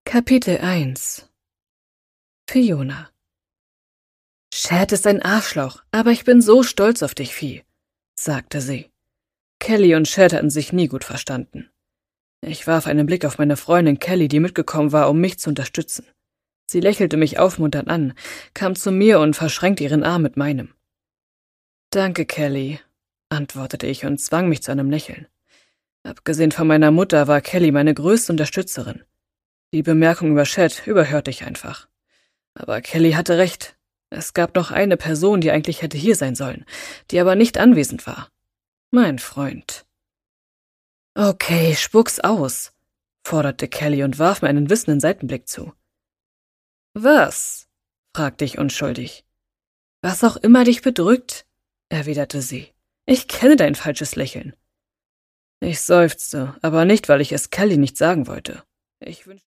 Kapitel 1 Fiona. »Chad ist ein Arschloch, aber ich bin so stolz auf dich, Fi«, sagte sie. Kelly und Chad hatten sich nie gut verstanden. Ich warf einen Blick auf meine Freundin Kelly, die mitgekommen war, um mich zu unterstützen. Sie lächelte mich aufmunternd an, kam zu mir und verschränkte ihren Arm mit meinem. »Danke, Kelly«, antwortete ich und zwang mich zu einem Lächeln. Abgesehen von meiner Mutter war Kelly meine größte Unterstützerin. Die Bemerkung über Chad überhörte ich einfach. Aber Kelly hatte recht. Es gab noch eine Person, die eigentlich hätte hier sein sollen, die aber nicht anwesend war. Mein Freund. »Okay, spuck's aus«, forderte Kelly und warf mir einen wissenden Seitenblick zu. »Was?«, fragte ich unschuldig. »Was auch immer dich bedrückt«, erwiderte sie. »Ich kenne dein falsches Lächeln.« Ich seufzte, aber nicht, weil ich es Kelly nicht sagen wollte. Ich wünschte